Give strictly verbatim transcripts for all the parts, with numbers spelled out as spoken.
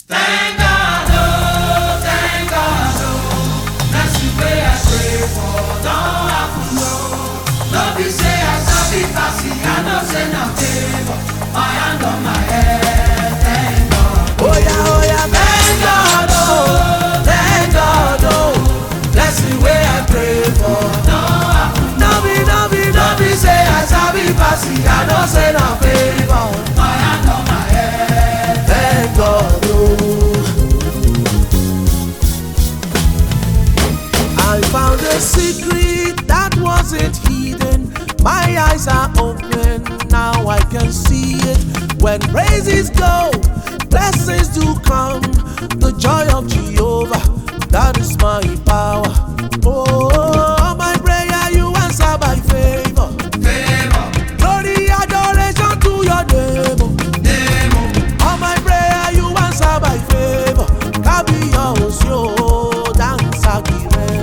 Thank God, oh, thank God, oh. That's the way I pray for, don't have to know. Don't be say I sabi passy, I know say no favor. My hand on my head, thank God. Oh yeah, oh yeah, Thank God, oh, thank God, oh. That's the way I pray for, don't have to know. no be, no be, no Don't be say I sabi passy, I know say no favor. My hand on my head, thank God, oh. I found a secret that wasn't hidden. My eyes are open, now I can see it. When praises go, blessings do come. The joy of Jehovah, that is my power. Oh, my prayer you answer by favor. favor, Glory, adoration to your name. name, All my prayer you answer by favor. Kabi yours, yo, dance again.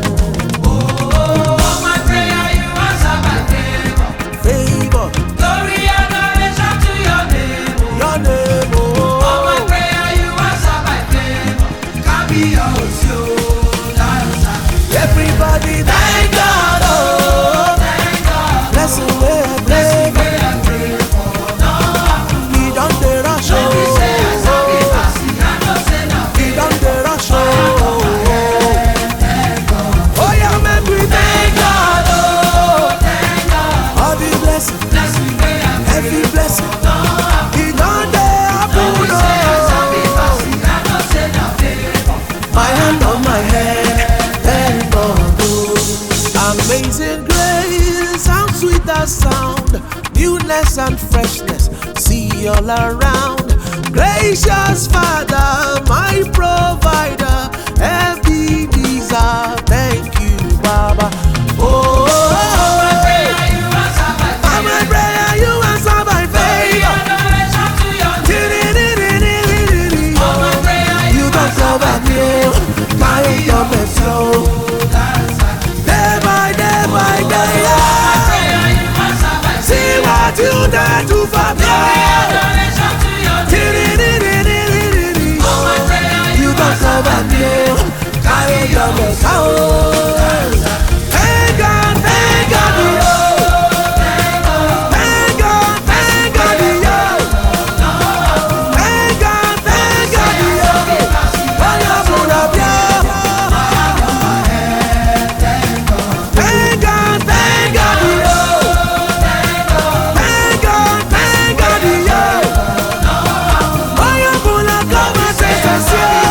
oh, my prayer you answer by favor. Favor, Glory, adoration to your name, oh. your name, All my oh. prayer you answer by favor. Can be yours, you dance. Everybody, thank God, oh. Thank God, Bless the way I bless the pray. way I pray for. No happen. He done the rush, Don't be say I sabi oh. passy, I know say no He favor. done the rush, oh. Thank God, Oh yeah, make we thank God, oh, thank God. all the blessing, Bless the way I pray. every blessing. No happen. He done the Don't be happen, say I sabi oh. passy, I know say no favor. My hand on my head, thank God, oh. Amazing grace, how sweet that sound. Newness and freshness, see all around. Gracious Father, my provider, Ebenezer, thank you, Baba. Oh, My prayer you answer by oh, my favor. prayer you answer by favor. Adoration to your name. All my prayer You don't cover me, my own flow. Day by day by day, yeah. Prayer you answer by See what you done to for me. adoration to your name. All my prayer You don't cover me, my own flow. Thank God, thank God, oh. Thank God, thank God, oh. Thank God, thank God, oh. Bala bula bia. Thank God, thank God, oh. Thank God, thank God, oh. Bala bula kama sensation.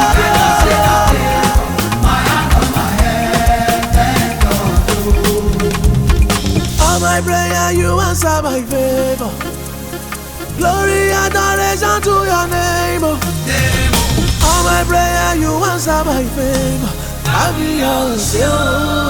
All my prayer you answer by favor. Glory and adoration to your name. All my prayer you answer by favor. I be yours, you.